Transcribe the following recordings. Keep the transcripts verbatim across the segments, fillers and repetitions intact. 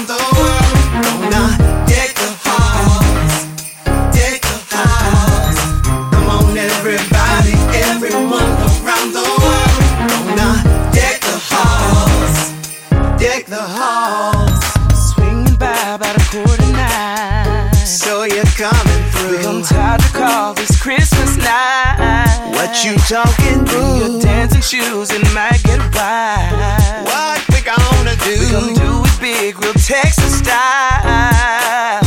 around the world. Gonna deck the halls, deck the halls. Come on, everybody, everyone around the world. Gonna deck the halls, deck the halls. Swinging by about a quarter nine. So you're coming through. We gon' try to call this Christmas night. What you talking through? Your dancing shoes and might get wide. What we gonna do? We gon' do it big, real Texas style.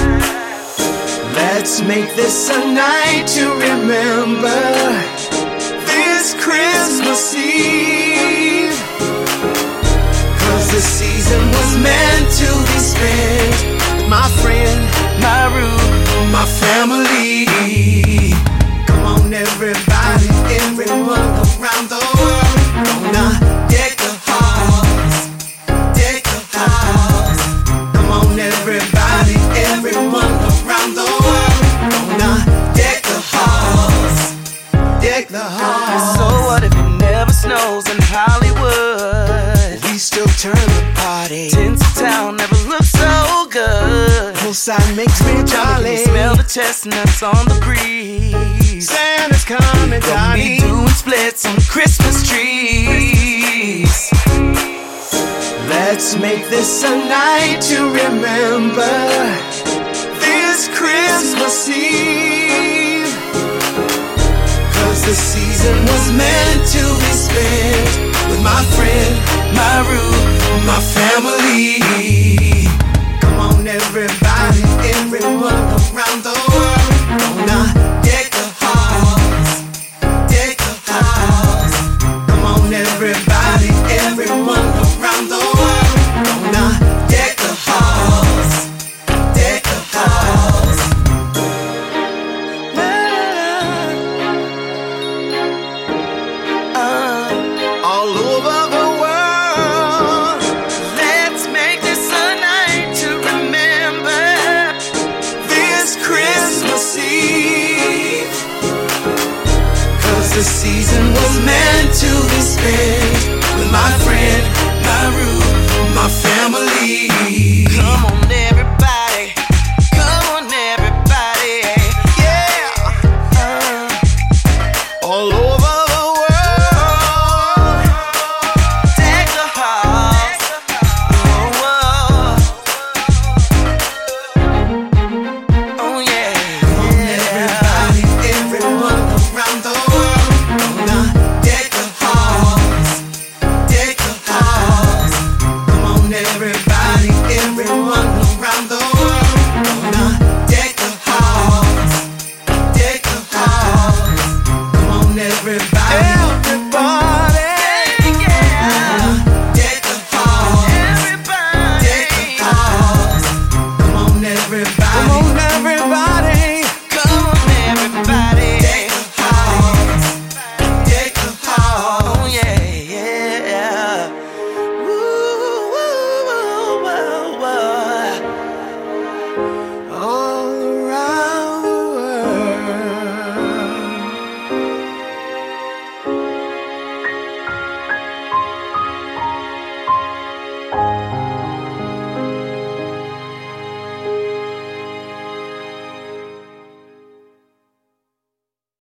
Let's make this a night to remember. This Christmas Eve. Cause the season was meant to be spent with my friend, my root, my family. Come on, everybody, everyone around the world. Gonna deck the halls, deck the halls. Come on, everybody, everyone around the world. Gonna deck the halls, deck the halls. So what if it never snows in Hollywood? We still turn the party. Tints of town never look so good. Hillside makes me jolly. Smell the chestnuts on the breeze. Santa's coming, Gonna Johnny. be doing splits on Christmas trees. Let's make this a night to remember. This Christmas Eve. Cause the season was meant to be spent with my friend, My root, my family.